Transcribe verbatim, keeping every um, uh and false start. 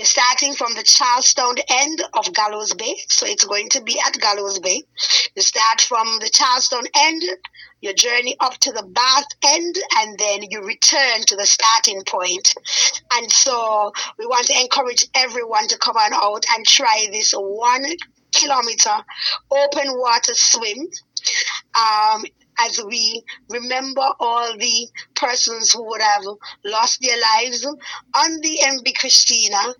You're starting from the Charlestown end of Gallows Bay, so it's going to be at Gallows Bay. You start from the Charlestown end, your journey up to the Bath end, and then you return to the starting point. And so we want to encourage everyone to come on out and try this one kilometer open water swim. Um, as we remember all the persons who would have lost their lives on the M V Christina